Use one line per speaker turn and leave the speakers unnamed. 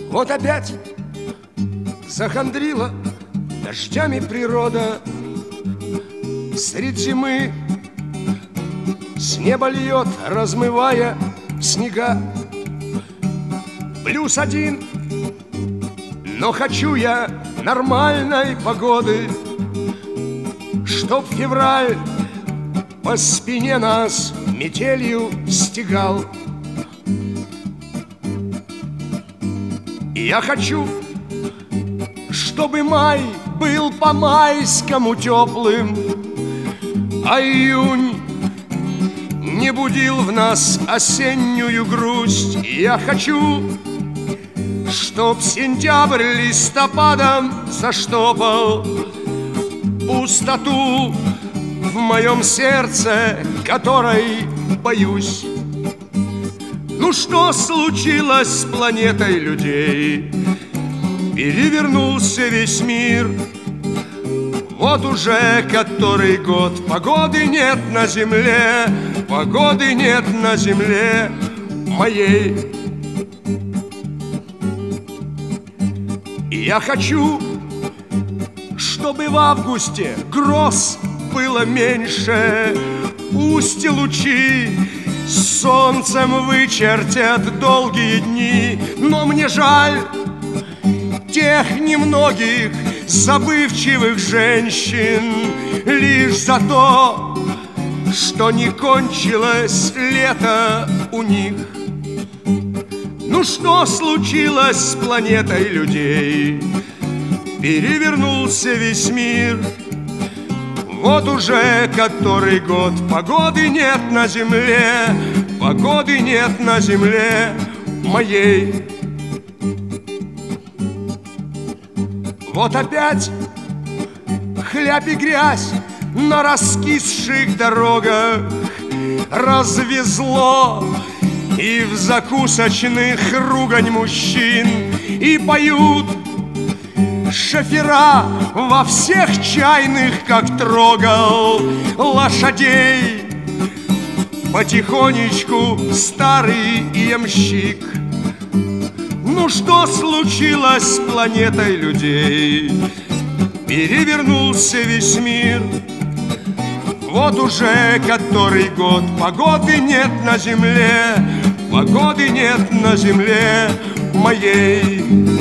Вот опять захандрила дождями природа. Средь зимы с неба льет, размывая снега. +1, но хочу я нормальной погоды, чтоб февраль по спине нас метелью стегал. Я хочу, чтобы май был по-майскому теплым, а июнь не будил в нас осеннюю грусть. Я хочу, чтоб сентябрь листопадом заштопал пустоту в моем сердце, которой боюсь. Ну что случилось с планетой людей? Перевернулся весь мир. Вот уже который год погоды нет на земле, погоды нет на земле моей. И я хочу, чтобы в августе гроз было меньше, пусть лучи с солнцем вычертят долгие дни, но мне жаль тех немногих забывчивых женщин лишь за то, что не кончилось лето у них. Ну что случилось с планетой людей? Перевернулся весь мир. Вот уже который год погоды нет на земле, погоды нет на земле моей. Вот опять хлябь и грязь на раскисших дорогах развезло, и в закусочных ругань мужчин, и поют шофера во всех чайных, как трогал лошадей потихонечку старый ямщик. Ну что случилось с планетой людей? Перевернулся весь мир. Вот уже который год погоды нет на земле, погоды нет на земле моей.